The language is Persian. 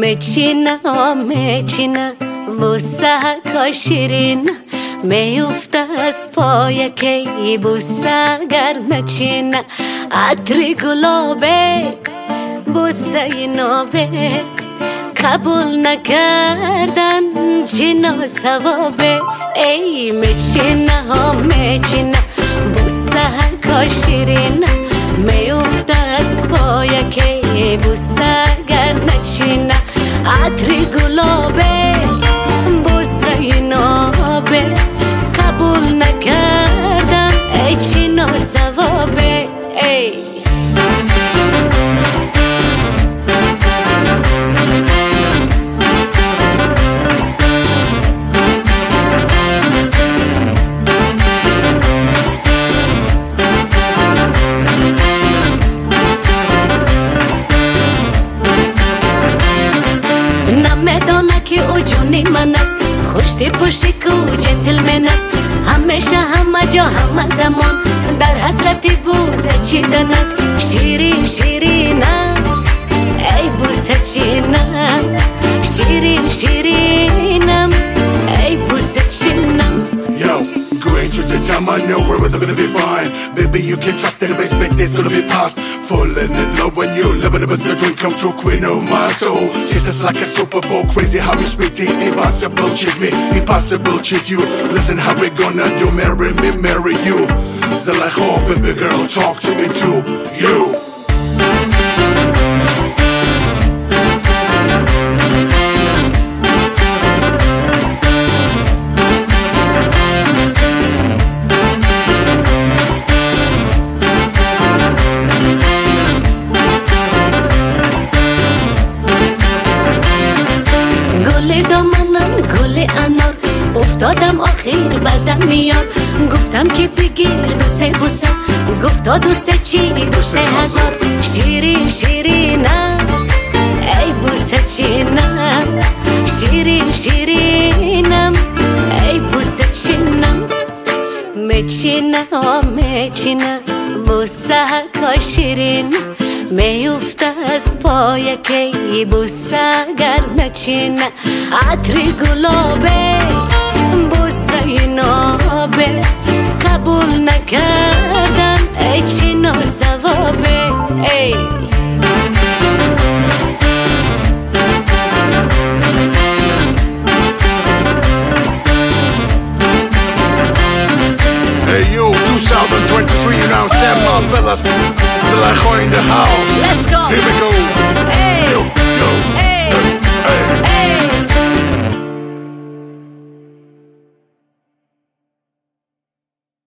مچینه بوسه کا شیرین میفته از پای کی بوسه گر نچینه عطر گلابه بوسه نابه قبول نکردن جنا ثوابه ای مچینه بوسه کا شیرین میفته از پای کی بوسه گر نچینه عطر گلابه بوسه نابه قبول نکردن ای چینا ثوابه ای نمیدانه که او جونی من است خوشتی پوشی کو جنتلمن است همیشه همه جا همه زمان در حسرتی بوسه چیدن است شیرین شیرینم ای بوسه چینم شیرین شیرینم ای بوسه چینم Yo, going through the time I know we're gonna be fine. Baby, you can trust it, expect it's gonna be past. Falling in love when you living it, but the dream come true, queen of my soul. This is like a Super Bowl, crazy how you speak the impossible, cheat me, impossible, cheat you. Listen how we gonna do, marry you. So like, oh baby girl, talk to me too, you. گل انار افتادم آخر بدم میاد گفتم که بگیر دوسته بوسه گفتا دوسته چی دوسته هزار شیرین شیرینم ای بوسه چینم شیرین شیرینم ای بوسه چینم مچینه بوسه کا شیرین میفته از پای کی بوسه گر نچینه عطر گلابه بوسه نابه قبول نکردن ای چینا ثوابه ای Hey yo, 2023, you know Sam Marvelous, still like in the house. Let's go. Here we go.